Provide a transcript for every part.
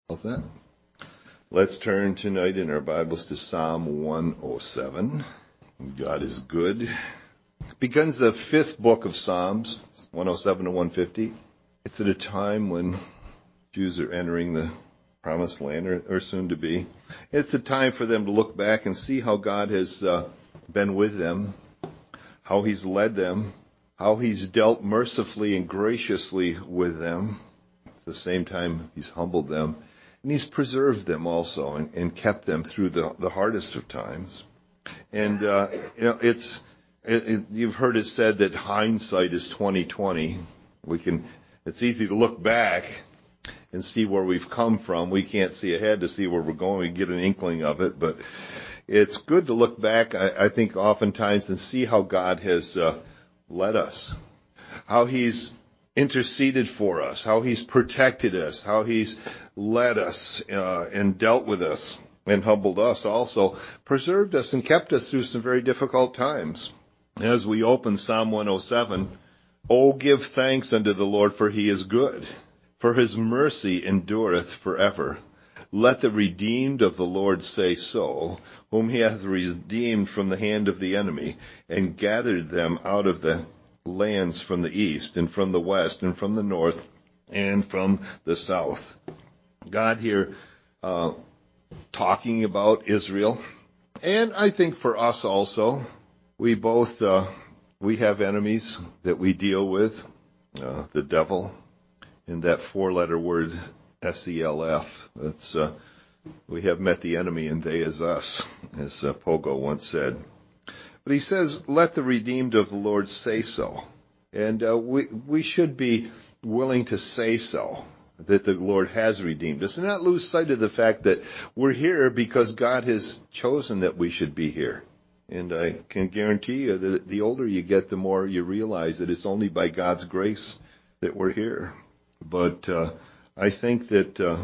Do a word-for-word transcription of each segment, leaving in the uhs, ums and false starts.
How's that? Let's turn tonight in our Bibles to Psalm one oh seven. God is good. It begins the fifth book of Psalms, one oh seven to one fifty. It's at a time when Jews are entering the promised land, or, or soon to be. It's a time for them to look back and see how God has uh, been with them, how he's led them, how he's dealt mercifully and graciously with them. At the same time, he's humbled them. And he's preserved them also and, and kept them through the, the hardest of times. And, uh, you know, it's, it, it, you've heard it said that hindsight is twenty twenty. We can, it's easy to look back and see where we've come from. We can't see ahead to see where we're going. We get an inkling of it, but it's good to look back, I, I think, oftentimes and see how God has uh, led us, how he's interceded for us, how he's protected us, how he's led us uh, and dealt with us and humbled us, also preserved us and kept us through some very difficult times. As we open Psalm one oh seven, "Oh, give thanks unto the Lord, for he is good, for his mercy endureth forever. Let the redeemed of the Lord say so, whom he hath redeemed from the hand of the enemy, and gathered them out of the lands from the east, and from the west, and from the north, and from the south." God here uh, talking about Israel. And I think for us also, we both, uh, we have enemies that we deal with, uh, the devil, and that four-letter word, S E L F. That's, uh, we have met the enemy, and they is us, as uh, Pogo once said. But he says, let the redeemed of the Lord say so. And uh, we we should be willing to say so, that the Lord has redeemed us, and not lose sight of the fact that we're here because God has chosen that we should be here. And I can guarantee you that the older you get, the more you realize that it's only by God's grace that we're here. But uh, I think that uh,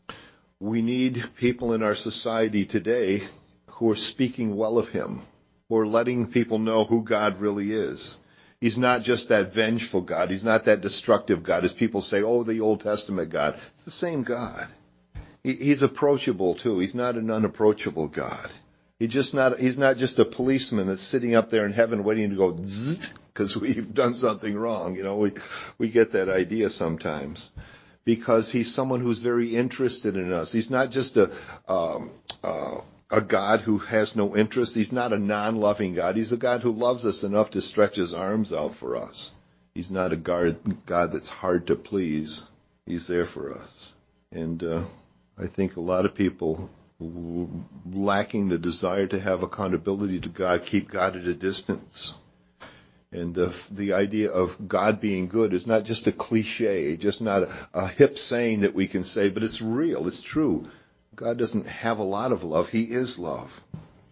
we need people in our society today who are speaking well of him, who are letting people know who God really is. He's not just that vengeful God. He's not that destructive God, as people say, oh, the Old Testament God. It's the same God. He, he's approachable, too. He's not an unapproachable God. He just not, he's not just a policeman that's sitting up there in heaven waiting to go zzz, because we've done something wrong. You know, we, we get that idea sometimes. Because he's someone who's very interested in us. He's not just a, um, uh, a God who has no interest. He's not a non-loving God. He's a God who loves us enough to stretch his arms out for us. He's not a God that's hard to please. He's there for us. And uh, I think a lot of people lacking the desire to have accountability to God keep God at a distance. And the, the idea of God being good is not just a cliche, just not a, a hip saying that we can say, but it's real, it's true. God doesn't have a lot of love. He is love.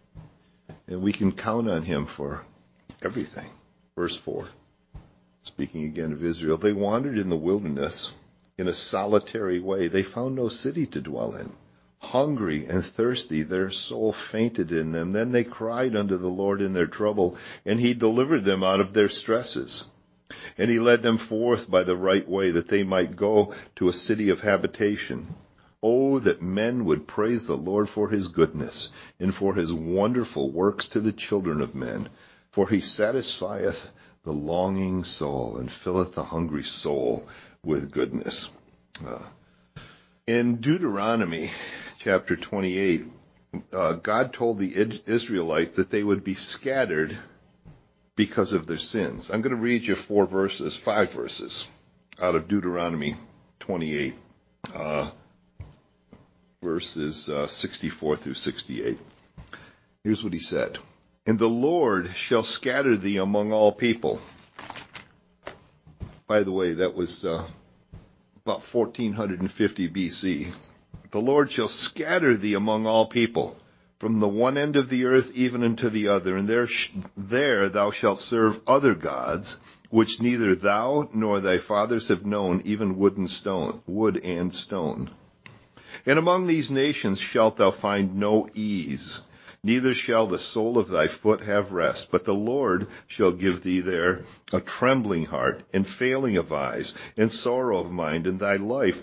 And we can count on him for everything. Verse four, speaking again of Israel, they wandered in the wilderness in a solitary way. They found no city to dwell in. Hungry and thirsty, their soul fainted in them. Then they cried unto the Lord in their trouble, and he delivered them out of their stresses. And he led them forth by the right way, that they might go to a city of habitation. Oh, that men would praise the Lord for his goodness, and for his wonderful works to the children of men. For he satisfieth the longing soul, and filleth the hungry soul with goodness. Uh, in Deuteronomy chapter twenty-eight, uh, God told the Israelites that they would be scattered because of their sins. I'm going to read you four verses, five verses out of Deuteronomy twenty-eight. Uh, verses uh, sixty-four through sixty-eight. Here's what he said. And the Lord shall scatter thee among all people. By the way, that was uh, about fourteen fifty B C. The Lord shall scatter thee among all people, from the one end of the earth even unto the other, and there, sh- there thou shalt serve other gods, which neither thou nor thy fathers have known, even wood and stone, wood and stone. And among these nations shalt thou find no ease, neither shall the sole of thy foot have rest. But the Lord shall give thee there a trembling heart, and failing of eyes, and sorrow of mind, and thy life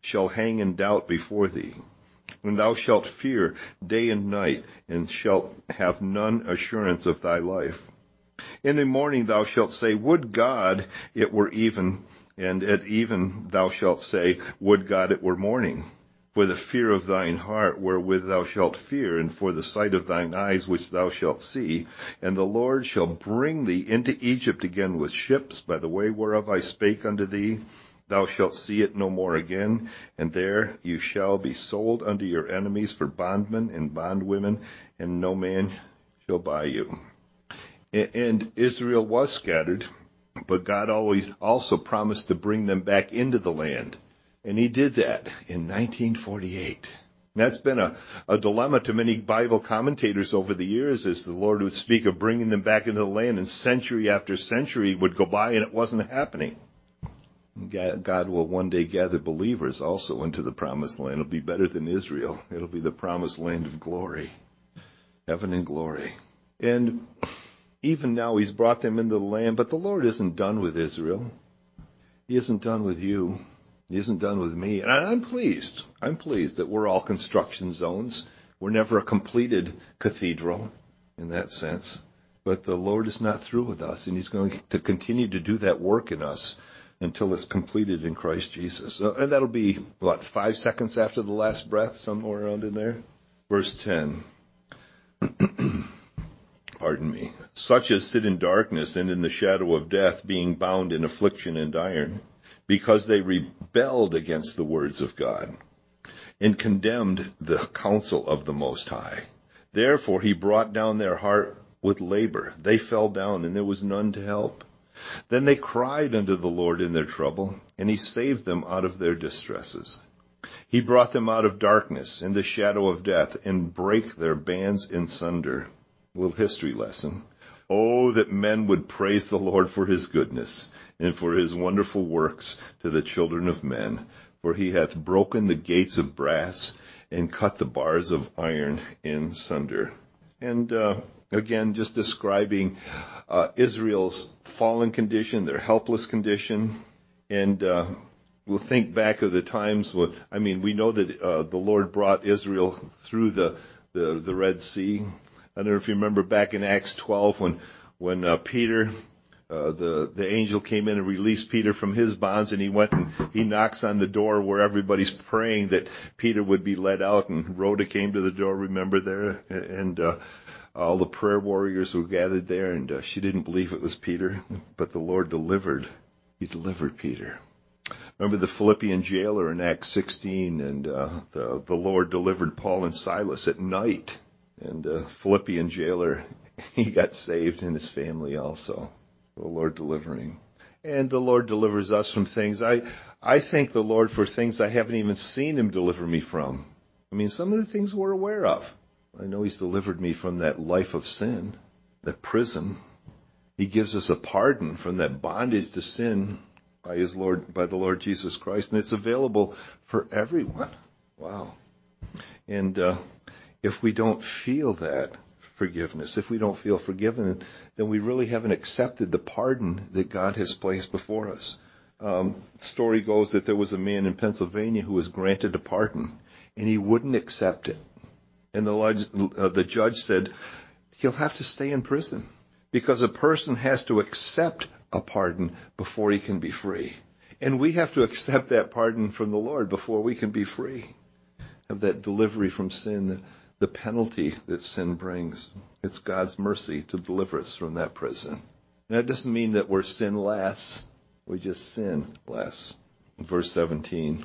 shall hang in doubt before thee. And thou shalt fear day and night, and shalt have none assurance of thy life. In the morning thou shalt say, Would God it were even, and at even thou shalt say, Would God it were morning. For the fear of thine heart wherewith thou shalt fear, and for the sight of thine eyes which thou shalt see. And the Lord shall bring thee into Egypt again with ships, by the way whereof I spake unto thee. Thou shalt see it no more again, and there you shall be sold unto your enemies for bondmen and bondwomen, and no man shall buy you. And Israel was scattered, but God always also promised to bring them back into the land. And he did that in nineteen forty-eight. That's been a, a dilemma to many Bible commentators over the years, as the Lord would speak of bringing them back into the land, and century after century would go by and it wasn't happening. God will one day gather believers also into the promised land. It'll be better than Israel. It'll be the promised land of glory, heaven and glory. And even now he's brought them into the land, but the Lord isn't done with Israel. He isn't done with you. He isn't done with me. And I'm pleased. I'm pleased that we're all construction zones. We're never a completed cathedral in that sense. But the Lord is not through with us, and he's going to continue to do that work in us until it's completed in Christ Jesus. Uh, and that'll be, what, five seconds after the last breath, somewhere around in there? Verse ten. Pardon me. Such as sit in darkness and in the shadow of death, being bound in affliction and iron, because they rebelled against the words of God, and condemned the counsel of the Most High. Therefore he brought down their heart with labor. They fell down, and there was none to help. Then they cried unto the Lord in their trouble, and he saved them out of their distresses. He brought them out of darkness in the shadow of death, and brake their bands in sunder. A little history lesson. Oh, that men would praise the Lord for his goodness, and for his wonderful works to the children of men. For he hath broken the gates of brass, and cut the bars of iron in sunder. And uh, again, just describing uh, Israel's fallen condition, their helpless condition. And uh, we'll think back of the times when, I mean, we know that uh, the Lord brought Israel through the, the, the Red Sea. I don't know if you remember back in Acts twelve when, when uh, Peter, uh, the, the angel came in and released Peter from his bonds, and he went and he knocks on the door where everybody's praying that Peter would be let out, and Rhoda came to the door, remember there? And, uh, all the prayer warriors were gathered there, and uh, she didn't believe it was Peter, but the Lord delivered. He delivered Peter. Remember the Philippian jailer in Acts sixteen, and uh, the, the Lord delivered Paul and Silas at night. And uh, Philippian jailer, he got saved, and his family also. The Lord delivering. And the Lord delivers us from things. I, I thank the Lord for things I haven't even seen him deliver me from. I mean, some of the things we're aware of. I know he's delivered me from that life of sin, that prison. He gives us a pardon from that bondage to sin by his Lord, by the Lord Jesus Christ, and it's available for everyone. Wow. And uh, if we don't feel that forgiveness, if we don't feel forgiven, then we really haven't accepted the pardon that God has placed before us. Um, the story goes that there was a man in Pennsylvania who was granted a pardon, and he wouldn't accept it. And the, uh, the judge said, he'll have to stay in prison, because a person has to accept a pardon before he can be free. And we have to accept that pardon from the Lord before we can be free. Have that delivery from sin, the, the penalty that sin brings. It's God's mercy to deliver us from that prison. And that doesn't mean that we're sinless. We just sin less. Verse seventeen.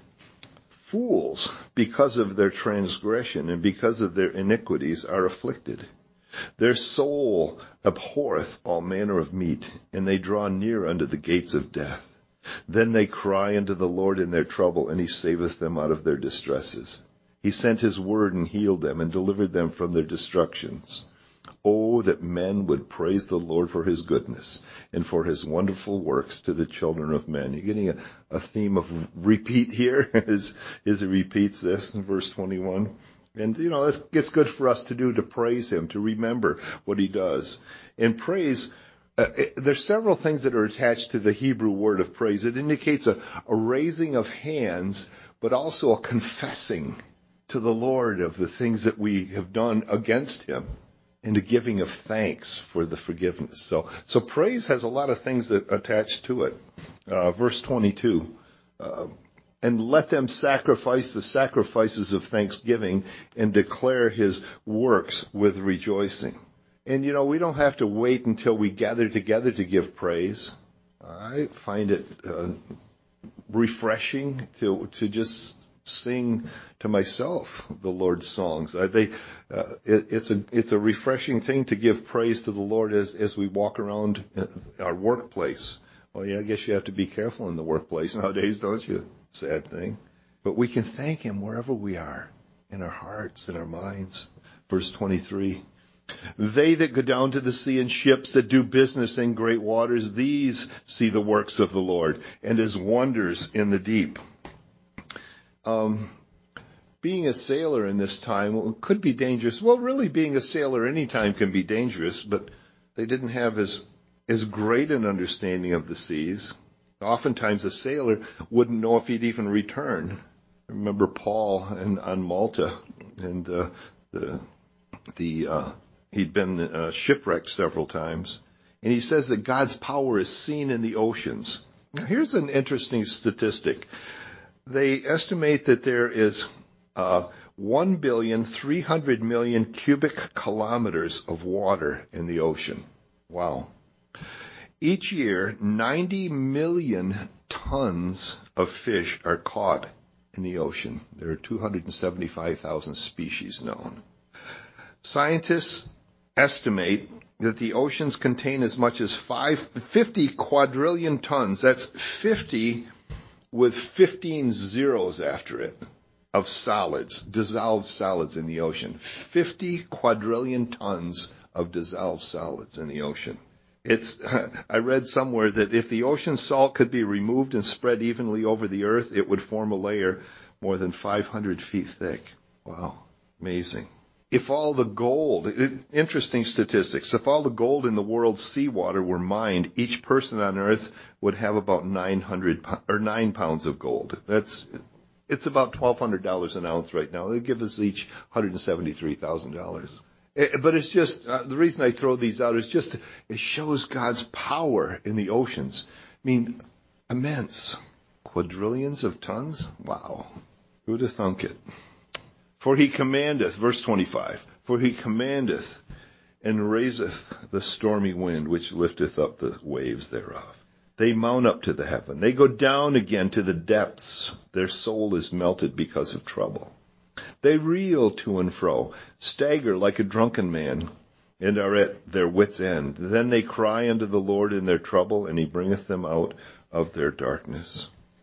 Fools, because of their transgression and because of their iniquities, are afflicted. Their soul abhorreth all manner of meat, and they draw near unto the gates of death. Then they cry unto the Lord in their trouble, and he saveth them out of their distresses. He sent his word and healed them, and delivered them from their destructions. Oh, that men would praise the Lord for his goodness and for his wonderful works to the children of men. You're getting a, a theme of repeat here as, as he repeats this in verse twenty-one. And, you know, it's, it's good for us to do, to praise him, to remember what he does. And praise, uh, it, there's several things that are attached to the Hebrew word of praise. It indicates a, a raising of hands, but also a confessing to the Lord of the things that we have done against him, and a giving of thanks for the forgiveness. So, so praise has a lot of things that attach to it. Uh, verse twenty-two, uh, and let them sacrifice the sacrifices of thanksgiving and declare his works with rejoicing. And you know, we don't have to wait until we gather together to give praise. I find it uh, refreshing to to just sing to myself the Lord's songs. Uh, they, uh, it, it's a it's a refreshing thing to give praise to the Lord as as we walk around our workplace. Well, yeah, I guess you have to be careful in the workplace nowadays, don't you? Sad thing. But we can thank him wherever we are, in our hearts, in our minds. Verse twenty-three. They that go down to the sea in ships that do business in great waters, these see the works of the Lord and his wonders in the deep. Um, being a sailor in this time could be dangerous. Well, really, being a sailor any time can be dangerous, but they didn't have as as great an understanding of the seas. Oftentimes, a sailor wouldn't know if he'd even return. I remember Paul in, on Malta, and uh, the the uh, he'd been uh, shipwrecked several times, and he says that God's power is seen in the oceans. Now, here's an interesting statistic. They estimate that there is uh, one billion three hundred million cubic kilometers of water in the ocean. Wow. Each year, ninety million tons of fish are caught in the ocean. There are two hundred seventy-five thousand species known. Scientists estimate that the oceans contain as much as five, fifty quadrillion tons. That's fifty with fifteen zeros after it, of solids, dissolved solids in the ocean. fifty quadrillion tons of dissolved solids in the ocean. It's, I read somewhere that if the ocean salt could be removed and spread evenly over the earth, it would form a layer more than five hundred feet thick. Wow, amazing. If all the gold, interesting statistics, if all the gold in the world's seawater were mined, each person on earth would have about nine hundred or nine pounds of gold. That's, it's about twelve hundred dollars an ounce right now. They give us each one hundred seventy-three thousand dollars. But it's just, uh, the reason I throw these out is just, it shows God's power in the oceans. I mean, immense. Quadrillions of tons? Wow. Who'd have thunk it? For he commandeth, verse twenty-five, for he commandeth and raiseth the stormy wind, which lifteth up the waves thereof. They mount up to the heaven. They go down again to the depths. Their soul is melted because of trouble. They reel to and fro, stagger like a drunken man, and are at their wits' end. Then they cry unto the Lord in their trouble, and he bringeth them out of their darkness.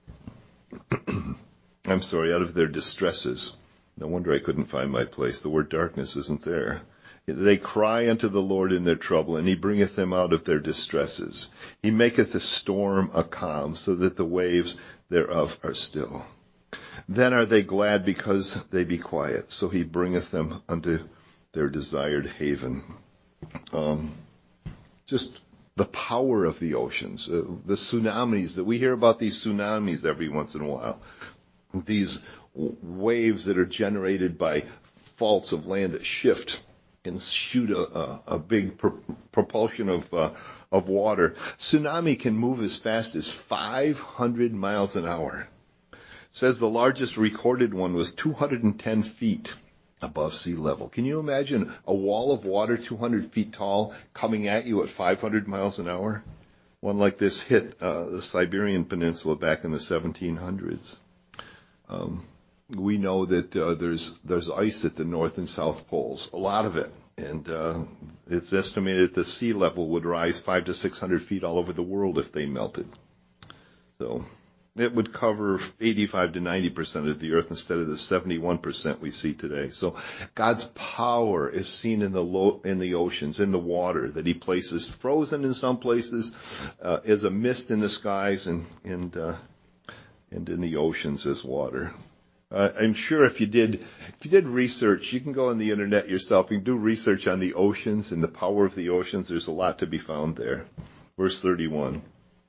I'm sorry, out of their distresses. No wonder I couldn't find my place. The word darkness isn't there. They cry unto the Lord in their trouble, and he bringeth them out of their distresses. He maketh a storm a calm, so that the waves thereof are still. Then are they glad because they be quiet, so he bringeth them unto their desired haven. Um, just the power of the oceans, uh, the tsunamis that we hear about, these tsunamis every once in a while. These w- waves that are generated by faults of land that shift and shoot a, a, a big pro- propulsion of uh, of water. Tsunami can move as fast as five hundred miles an hour. It says the largest recorded one was two hundred ten feet above sea level. Can you imagine a wall of water two hundred feet tall coming at you at five hundred miles an hour? One like this hit uh, the Siberian Peninsula back in the seventeen hundreds. Um, we know that uh, there's there's ice at the north and south poles, a lot of it, and uh, it's estimated the sea level would rise five to six hundred feet all over the world if they melted. So it would cover eighty-five to ninety percent of the earth instead of the seventy-one percent we see today. So God's power is seen in the lo- in the oceans, in the water that he places frozen in some places, uh, as a mist in the skies, and and uh, and in the oceans as water. Uh, I'm sure if you did, if you did research, you can go on the internet yourself. You can do research on the oceans and the power of the oceans. There's a lot to be found there. Verse thirty-one.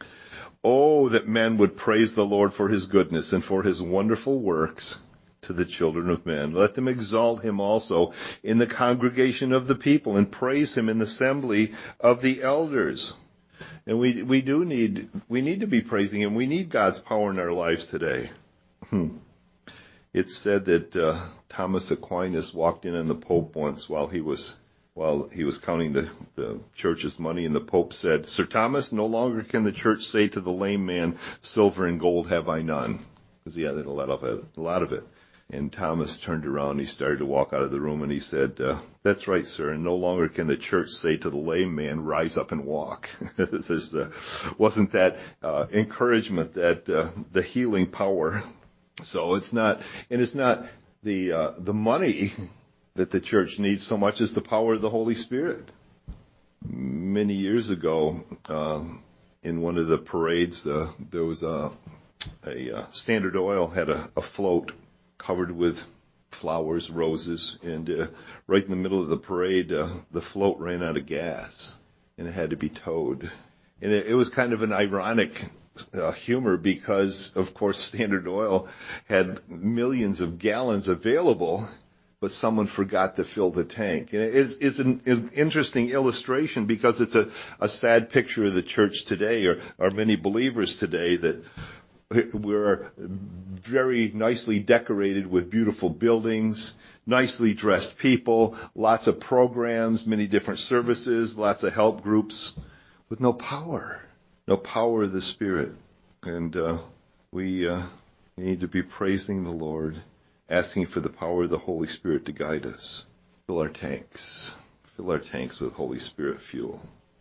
Oh, that men would praise the Lord for his goodness and for his wonderful works to the children of men. Let them exalt him also in the congregation of the people and praise him in the assembly of the elders. And we, we do need, we need to be praising him. We need God's power in our lives today. Hmm. It's said that uh, Thomas Aquinas walked in on the Pope once while he was while he was counting the, the church's money, and the Pope said, "Sir Thomas, no longer can the church say to the lame man, 'Silver and gold have I none,'" because he had a lot of it. A lot of it. And Thomas turned around, and he started to walk out of the room, and he said, uh, "That's right, sir. And no longer can the church say to the lame man, 'Rise up and walk.'" There's uh, wasn't that uh, encouragement, that uh, the healing power. So it's not, and it's not the uh, the money that the church needs so much as the power of the Holy Spirit. Many years ago, um, in one of the parades, uh, there was a, a uh, Standard Oil had a, a float covered with flowers, roses, and uh, right in the middle of the parade, uh, the float ran out of gas, and it had to be towed. And it, it was kind of an ironic Uh, humor because, of course, Standard Oil had millions of gallons available, but someone forgot to fill the tank. And it is, is an, an interesting illustration because it's a, a sad picture of the church today, or, or many believers today, that we're very nicely decorated with beautiful buildings, nicely dressed people, lots of programs, many different services, lots of help groups, with no power. No power of the Spirit. And uh, we uh, need to be praising the Lord, asking for the power of the Holy Spirit to guide us. Fill our tanks. Fill our tanks with Holy Spirit fuel.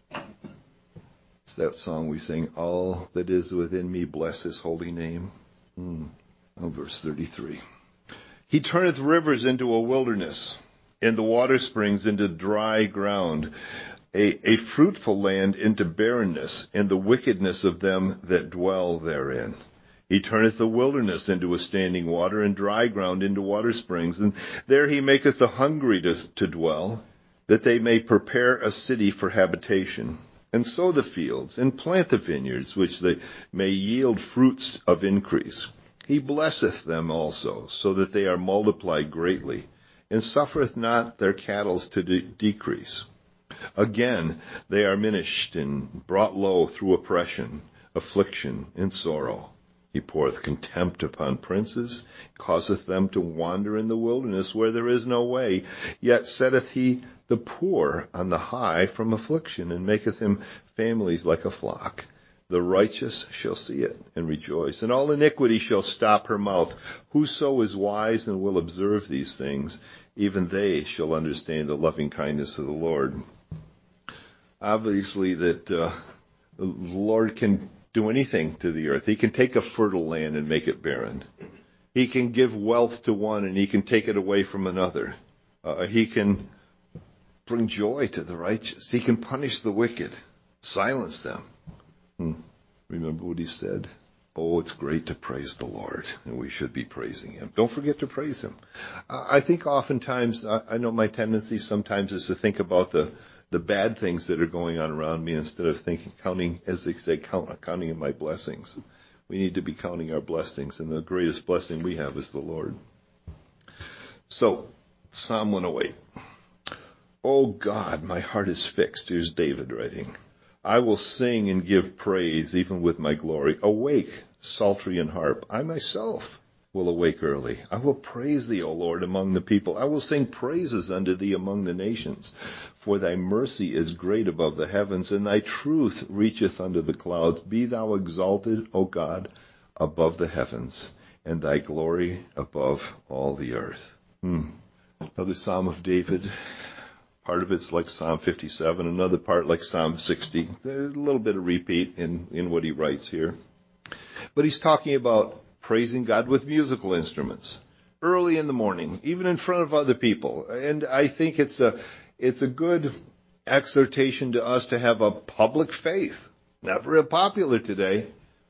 It's that song we sing, "All that is within me, bless his holy name." Mm. Oh, verse thirty-three. He turneth rivers into a wilderness, and the water springs into dry ground. A, a fruitful land into barrenness, and the wickedness of them that dwell therein. He turneth the wilderness into a standing water, and dry ground into water springs. And there he maketh the hungry to, to dwell, that they may prepare a city for habitation, and sow the fields, and plant the vineyards, which they may yield fruits of increase. He blesseth them also, so that they are multiplied greatly, and suffereth not their cattle to de- decrease. Again, they are minished and brought low through oppression, affliction, and sorrow. He poureth contempt upon princes, causeth them to wander in the wilderness where there is no way. Yet setteth he the poor on the high from affliction, and maketh him families like a flock. The righteous shall see it and rejoice, and all iniquity shall stop her mouth. Whoso is wise and will observe these things, even they shall understand the loving kindness of the Lord. Obviously that uh, the Lord can do anything to the earth. He can take a fertile land and make it barren. He can give wealth to one and he can take it away from another. Uh, he can bring joy to the righteous. He can punish the wicked, silence them. Hmm. Remember what he said? Oh, it's great to praise the Lord, and we should be praising him. Don't forget to praise him. Uh, I think oftentimes, I, I know my tendency sometimes is to think about the the bad things that are going on around me instead of thinking, counting, as they say, count, counting in my blessings. We need to be counting our blessings, and the greatest blessing we have is the Lord. So, Psalm one oh eight. Oh God, my heart is fixed. Here's David writing. I will sing and give praise, even with my glory. Awake, psaltery and harp. I myself will awake early. I will praise thee, O Lord, among the people. I will sing praises unto thee among the nations. For thy mercy is great above the heavens, and thy truth reacheth unto the clouds. Be thou exalted, O God, above the heavens, and thy glory above all the earth. Hmm. Another Psalm of David. Part of it's like Psalm fifty-seven, another part like Psalm sixty. There's a little bit of repeat in, in what he writes here. But he's talking about praising God with musical instruments early in the morning, even in front of other people. And I think it's a it's a good exhortation to us to have a public faith. Not real popular today,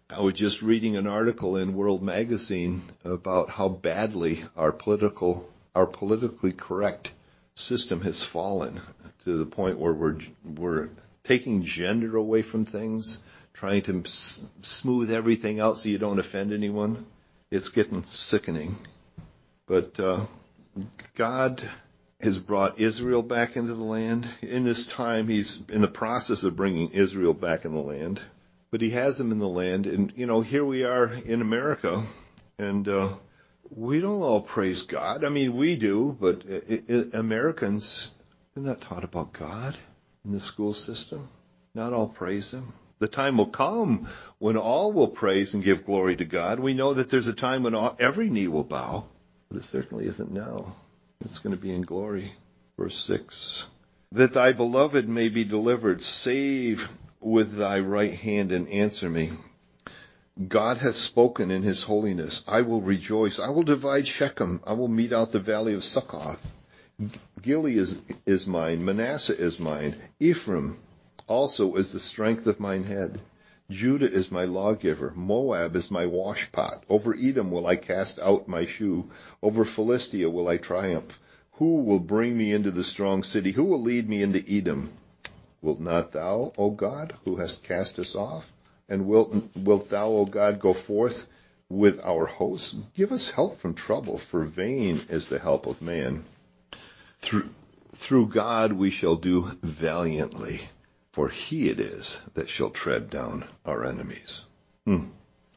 I was just reading an article in World Magazine about how badly our political, our politically correct system has fallen to the point where we're we're taking gender away from things, trying to s- smooth everything out so you don't offend anyone. It's getting sickening. But uh, God has brought Israel back into the land. In this time, he's in the process of bringing Israel back in the land. But he has them in the land. And, you know, here we are in America, and uh, we don't all praise God. I mean, we do, but it, it, Americans, they're not taught about God in the school system. Not all praise him. The time will come when all will praise and give glory to God. We know that there's a time when all, every knee will bow, but it certainly isn't now. It's going to be in glory. Verse six. That thy beloved may be delivered, save with thy right hand and answer me. God hath spoken in his holiness. I will rejoice. I will divide Shechem. I will mete out the valley of Succoth. Gilead is, is mine. Manasseh is mine. Ephraim also is the strength of mine head. Judah is my lawgiver. Moab is my washpot. Over Edom will I cast out my shoe. Over Philistia will I triumph. Who will bring me into the strong city? Who will lead me into Edom? Wilt not thou, O God, who hast cast us off? And wilt, wilt thou, O God, go forth with our hosts? Give us help from trouble, for vain is the help of man. Through, through God we shall do valiantly, for he it is that shall tread down our enemies. Hmm.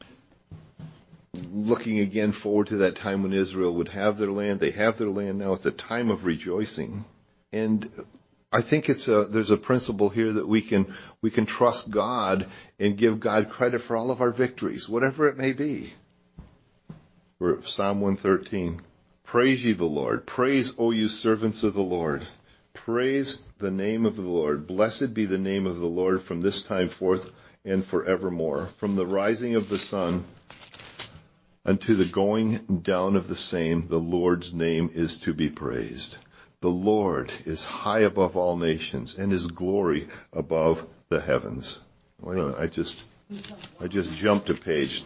Looking again forward to that time when Israel would have their land. They have their land now. It's a time of rejoicing. And I think it's a, there's a principle here that we can, we can trust God and give God credit for all of our victories, whatever it may be. We're at Psalm one thirteen. Praise ye the Lord. Praise, O you servants of the Lord. Praise the name of the Lord. Blessed be the name of the Lord from this time forth and forevermore. From the rising of the sun unto the going down of the same, the Lord's name is to be praised. The Lord is high above all nations, and his glory above the heavens. Wait a minute, I just, I just jumped a page.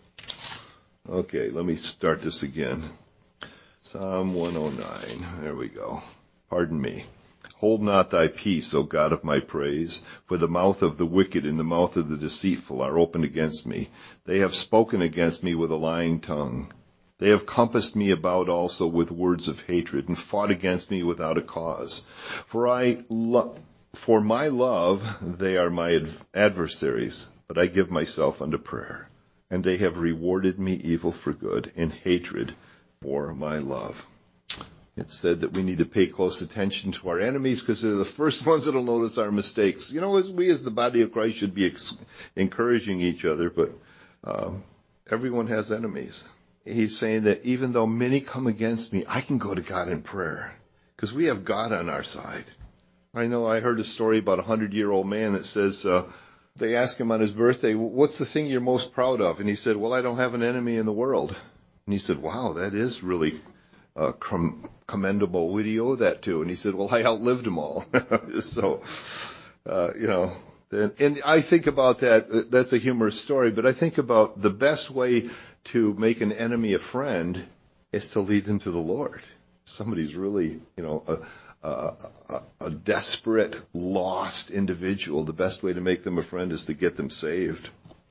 Okay, let me start this again. Psalm one oh nine. There we go. Pardon me. Hold not thy peace, O God of my praise, for the mouth of the wicked and the mouth of the deceitful are opened against me. They have spoken against me with a lying tongue. They have compassed me about also with words of hatred, and fought against me without a cause. For I lo- for my love they are my ad- adversaries, but I give myself unto prayer. And they have rewarded me evil for good, and hatred for my love. It's said that we need to pay close attention to our enemies because they're the first ones that will notice our mistakes. You know, as we as the body of Christ should be ex- encouraging each other, but um, everyone has enemies. He's saying that even though many come against me, I can go to God in prayer because we have God on our side. I know I heard a story about a hundred-year-old man that says uh, they asked him on his birthday, what's the thing you're most proud of? And he said, well, I don't have an enemy in the world. And he said, wow, that is really uh, com- commendable. Who do you owe that to? And he said, well, I outlived them all. so, uh, you know, and, and I think about that. That's a humorous story, but I think about the best way to make an enemy a friend is to lead them to the Lord. Somebody's really, you know, a, a, a, a desperate, lost individual. The best way to make them a friend is to get them saved.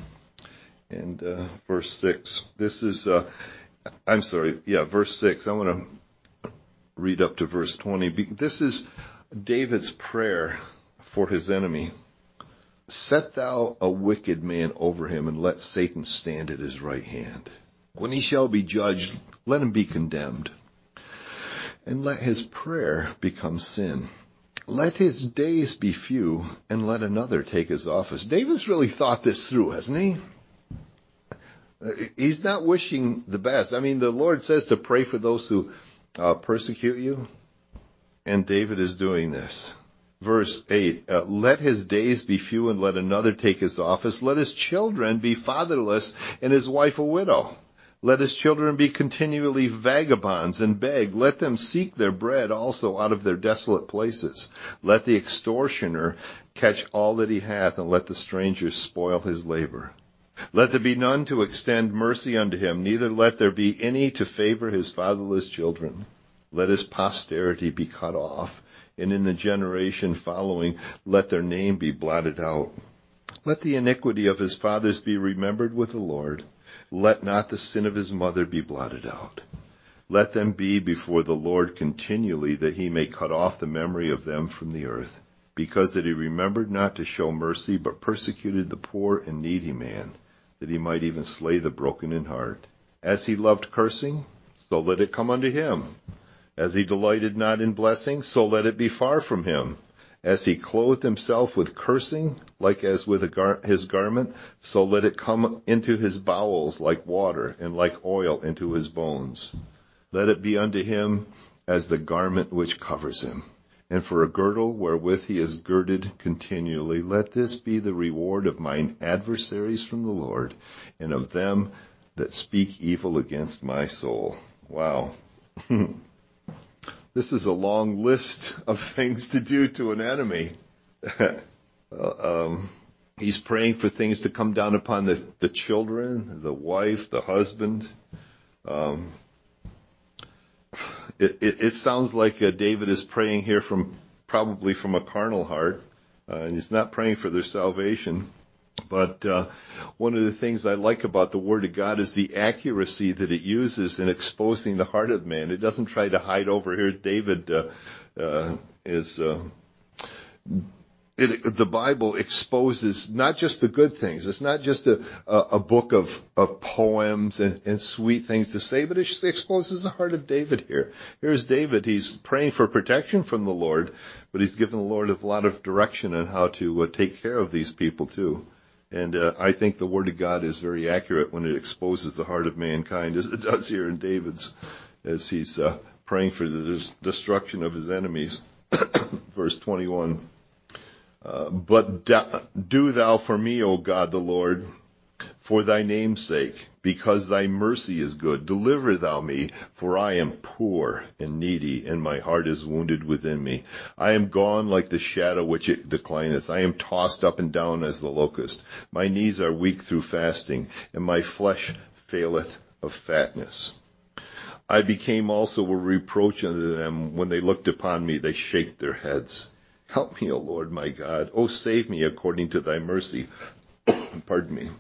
And uh, verse six, this is, uh, I'm sorry, yeah, verse six. I want to read up to verse twenty. This is David's prayer for his enemy. Set thou a wicked man over him, and let Satan stand at his right hand. When he shall be judged, let him be condemned, and let his prayer become sin. Let his days be few, and let another take his office. David's really thought this through, hasn't he? He's not wishing the best. I mean, the Lord says to pray for those who uh, persecute you, and David is doing this. Verse eight, uh, let his days be few and let another take his office. Let his children be fatherless and his wife a widow. Let his children be continually vagabonds and beg. Let them seek their bread also out of their desolate places. Let the extortioner catch all that he hath, and let the stranger spoil his labor. Let there be none to extend mercy unto him, neither let there be any to favor his fatherless children. Let his posterity be cut off, and in the generation following, let their name be blotted out. Let the iniquity of his fathers be remembered with the Lord. Let not the sin of his mother be blotted out. Let them be before the Lord continually, that he may cut off the memory of them from the earth, because that he remembered not to show mercy, but persecuted the poor and needy man, that he might even slay the broken in heart. As he loved cursing, so let it come unto him. As he delighted not in blessing, so let it be far from him. As he clothed himself with cursing, like as with a gar- his garment, so let it come into his bowels like water, and like oil into his bones. Let it be unto him as the garment which covers him, and for a girdle wherewith he is girded continually. Let this be the reward of mine adversaries from the Lord, and of them that speak evil against my soul. Wow. This is a long list of things to do to an enemy. um, he's praying for things to come down upon the, the children, the wife, the husband. Um, it, it, it sounds like uh, David is praying here from probably from a carnal heart, uh, and he's not praying for their salvation. But uh, one of the things I like about the Word of God is the accuracy that it uses in exposing the heart of man. It doesn't try to hide over here. David uh, uh, is... Uh, It, the Bible exposes not just the good things. It's not just a, a, a book of, of poems and, and sweet things to say, but it exposes the heart of David here. Here's David. He's praying for protection from the Lord, but he's given the Lord a lot of direction on how to uh, take care of these people too. And uh, I think the Word of God is very accurate when it exposes the heart of mankind, as it does here in David's, as he's uh, praying for the des- destruction of his enemies. Verse twenty-one. Uh, but da- do thou for me, O God the Lord, for thy name's sake, because thy mercy is good. Deliver thou me, for I am poor and needy, and my heart is wounded within me. I am gone like the shadow which it declineth. I am tossed up and down as the locust. My knees are weak through fasting, and my flesh faileth of fatness. I became also a reproach unto them. When they looked upon me, they shake their heads. Help me, O Lord my God. O save me according to thy mercy. Pardon me.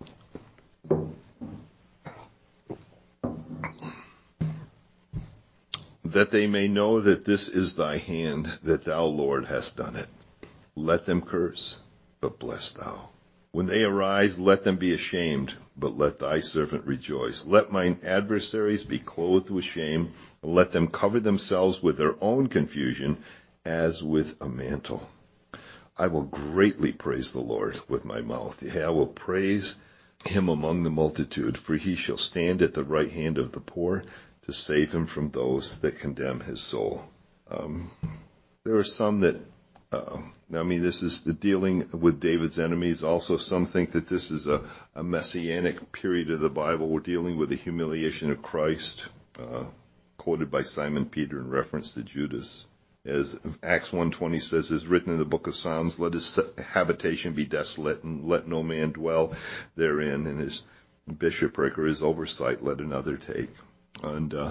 That they may know that this is thy hand, that thou, Lord, hast done it. Let them curse, but bless thou. When they arise, let them be ashamed, but let thy servant rejoice. Let mine adversaries be clothed with shame, and let them cover themselves with their own confusion, as with a mantle. I will greatly praise the Lord with my mouth. Yea, I will praise him among the multitude, for he shall stand at the right hand of the poor to save him from those that condemn his soul. Um, there are some that, uh, I mean, this is the dealing with David's enemies. Also, some think that this is a, a messianic period of the Bible. We're dealing with the humiliation of Christ, uh, quoted by Simon Peter in reference to Judas. As Acts one twenty says, is written in the book of Psalms, let his habitation be desolate, and let no man dwell therein, and his bishopric or his oversight let another take. And uh,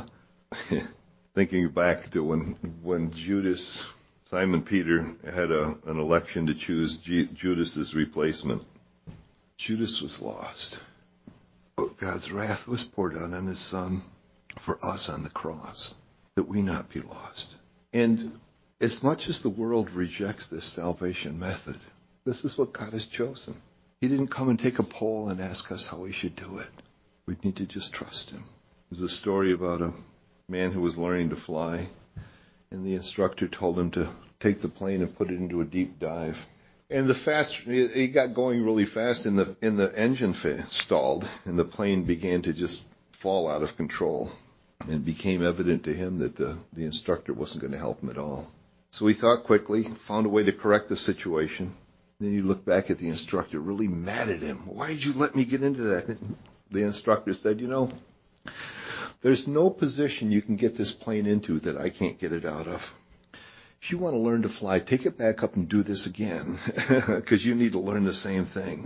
thinking back to when when Judas, Simon Peter, had a, an election to choose G- Judas's replacement, Judas was lost. But God's wrath was poured out on his son for us on the cross, that we not be lost. And as much as the world rejects this salvation method, this is what God has chosen. He didn't come and take a poll and ask us how we should do it. We need to just trust him. There's a story about a man who was learning to fly, and the instructor told him to take the plane and put it into a deep dive. And the fast, he got going really fast, and the, and the engine stalled, and the plane began to just fall out of control. And it became evident to him that the, the instructor wasn't going to help him at all. So he thought quickly, found a way to correct the situation. Then he looked back at the instructor, really mad at him. Why did you let me get into that? And the instructor said, you know, there's no position you can get this plane into that I can't get it out of. If you want to learn to fly, take it back up and do this again, because you need to learn the same thing.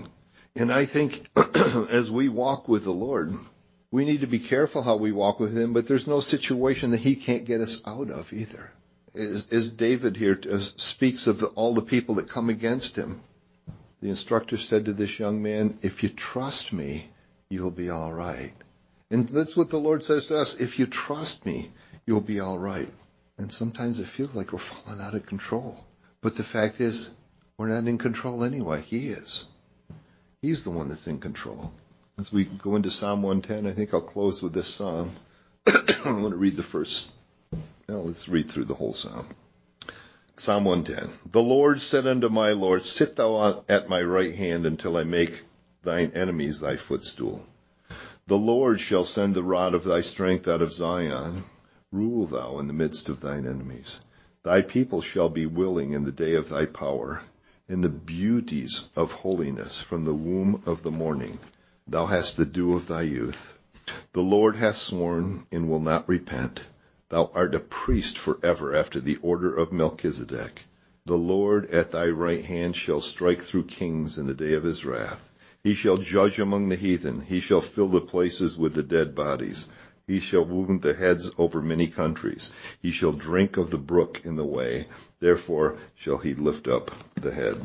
And I think as we walk with the Lord, we need to be careful how we walk with him, but there's no situation that he can't get us out of either. As, as David here speaks of the, all the people that come against him, the instructor said to this young man, if you trust me, you'll be all right. And that's what the Lord says to us. If you trust me, you'll be all right. And sometimes it feels like we're falling out of control. But the fact is, we're not in control anyway. He is. He's the one that's in control. As we go into Psalm one ten, I think I'll close with this psalm. I want to read the first. Now let's read through the whole psalm. Psalm one ten. The Lord said unto my Lord, sit thou at my right hand until I make thine enemies thy footstool. The Lord shall send the rod of thy strength out of Zion. Rule thou in the midst of thine enemies. Thy people shall be willing in the day of thy power, in the beauties of holiness from the womb of the morning. Thou hast the dew of thy youth. The Lord hath sworn and will not repent. Thou art a priest forever after the order of Melchizedek. The Lord at thy right hand shall strike through kings in the day of his wrath. He shall judge among the heathen. He shall fill the places with the dead bodies. He shall wound the heads over many countries. He shall drink of the brook in the way. Therefore shall he lift up the head.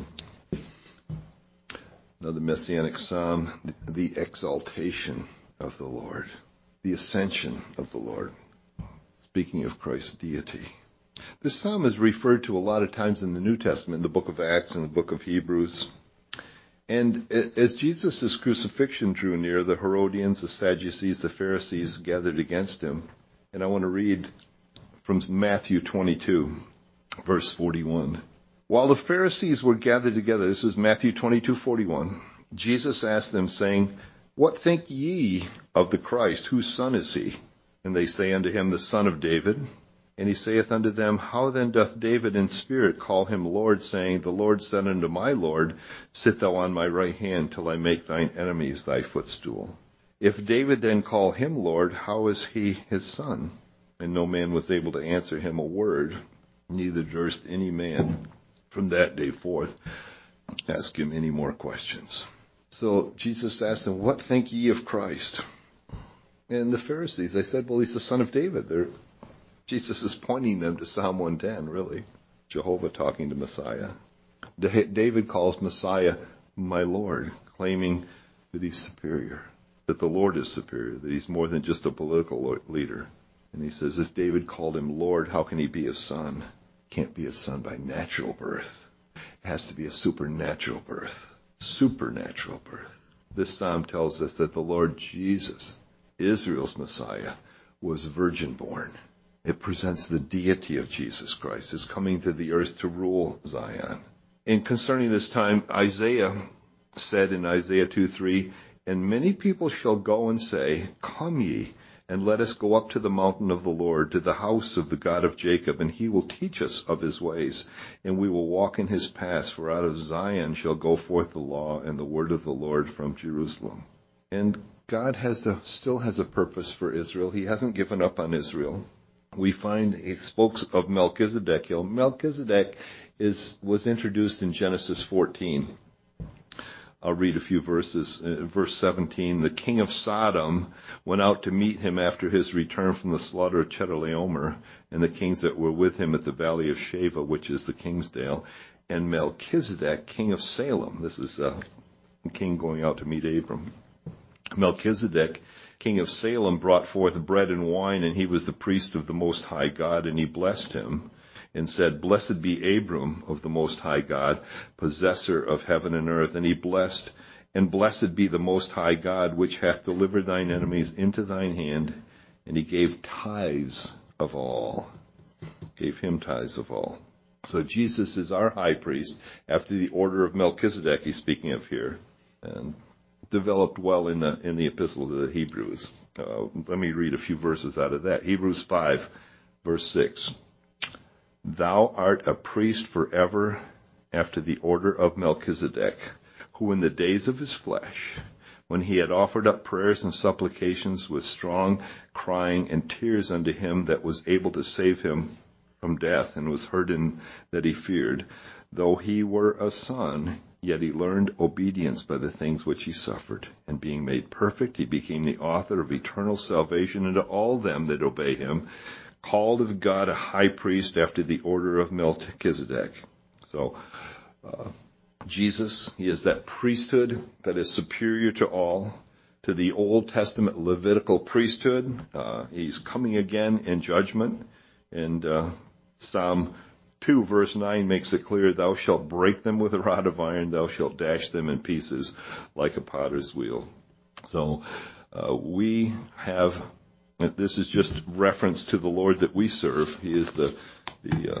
Another messianic psalm, the exaltation of the Lord, the ascension of the Lord. Speaking of Christ's deity. This psalm is referred to a lot of times in the New Testament, in the book of Acts and the book of Hebrews. And as Jesus' crucifixion drew near, the Herodians, the Sadducees, the Pharisees gathered against him. And I want to read from Matthew twenty-two, verse forty-one. While the Pharisees were gathered together, this is Matthew twenty-two forty-one, Jesus asked them, saying, What think ye of the Christ? Whose son is he? And they say unto him, The son of David. And he saith unto them, How then doth David in spirit call him Lord, saying, The Lord said unto my Lord, Sit thou on my right hand, till I make thine enemies thy footstool. If David then call him Lord, how is he his son? And no man was able to answer him a word, neither durst any man from that day forth ask him any more questions. So Jesus asked them, What think ye of Christ? And the Pharisees, they said, Well, he's the son of David. They're Jesus is pointing them to Psalm one ten, really. Jehovah talking to Messiah. David calls Messiah my Lord, claiming that he's superior, that the Lord is superior, that he's more than just a political leader. And he says, if David called him Lord, how can he be his son? Can't be his son by natural birth. It has to be a supernatural birth. Supernatural birth. This psalm tells us that the Lord Jesus, Israel's Messiah, was virgin born. It presents the deity of Jesus Christ as coming to the earth to rule Zion. And concerning this time, Isaiah said in Isaiah two three, And many people shall go and say, Come ye, and let us go up to the mountain of the Lord, to the house of the God of Jacob, and he will teach us of his ways, and we will walk in his paths, for out of Zion shall go forth the law and the word of the Lord from Jerusalem. And God has the, still has a purpose for Israel. He hasn't given up on Israel. We find he spoke of Melchizedek. Melchizedek is was introduced in Genesis fourteen. I'll read a few verses. Uh, verse seventeen, the king of Sodom went out to meet him after his return from the slaughter of Chedorlaomer, and the kings that were with him at the valley of Sheva, which is the Kingsdale, and Melchizedek, king of Salem. This is the king going out to meet Abram. Melchizedek, king of Salem, brought forth bread and wine, and he was the priest of the Most High God, and he blessed him and said, Blessed be Abram of the Most High God, possessor of heaven and earth. And he blessed, and blessed be the Most High God, which hath delivered thine enemies into thine hand. And he gave tithes of all. Gave him tithes of all. So Jesus is our high priest after the order of Melchizedek he's speaking of here. And developed well in the in the epistle to the Hebrews. Uh, let me read a few verses out of that. Hebrews five, verse six. Thou art a priest forever after the order of Melchizedek, who in the days of his flesh, when he had offered up prayers and supplications with strong crying and tears unto him that was able to save him from death, and was heard in that he feared, though he were a son, Yet he learned obedience by the things which he suffered. And being made perfect, he became the author of eternal salvation unto all them that obey him, called of God a high priest after the order of Melchizedek. So, uh, Jesus, he is that priesthood that is superior to all, to the Old Testament Levitical priesthood. Uh, he's coming again in judgment. And uh, Psalm two verse nine makes it clear, thou shalt break them with a rod of iron, thou shalt dash them in pieces like a potter's wheel. So uh, we have, this is just reference to the Lord that we serve. He is the the uh,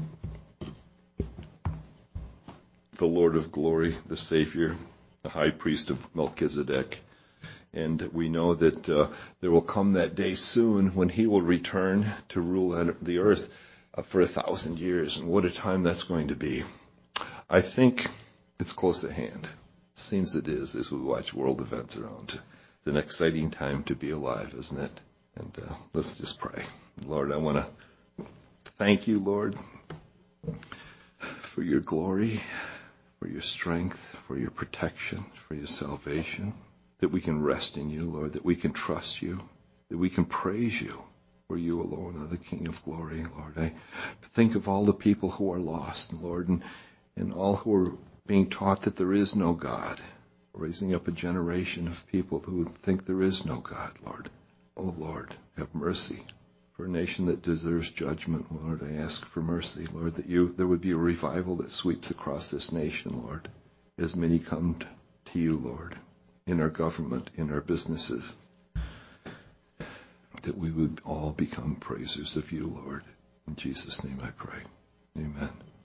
the Lord of glory, the Savior, the high priest of Melchizedek. And we know that uh, there will come that day soon when he will return to rule the earth uh, for a thousand years. And what a time that's going to be. I think it's close at hand. It seems it is as we watch world events around. It's an exciting time to be alive, isn't it? And uh, let's just pray. Lord, I want to thank you, Lord, for your glory, for your strength, for your protection, for your salvation, that we can rest in you, Lord, that we can trust you, that we can praise you, for you alone are the King of glory, Lord. I think of all the people who are lost, Lord, and, and all who are being taught that there is no God, raising up a generation of people who think there is no God, Lord. Oh, Lord, have mercy. For a nation that deserves judgment, Lord, I ask for mercy, Lord, that you there would be a revival that sweeps across this nation, Lord, as many come to you, Lord, in our government, in our businesses, that we would all become praisers of you, Lord. In Jesus' name I pray. Amen.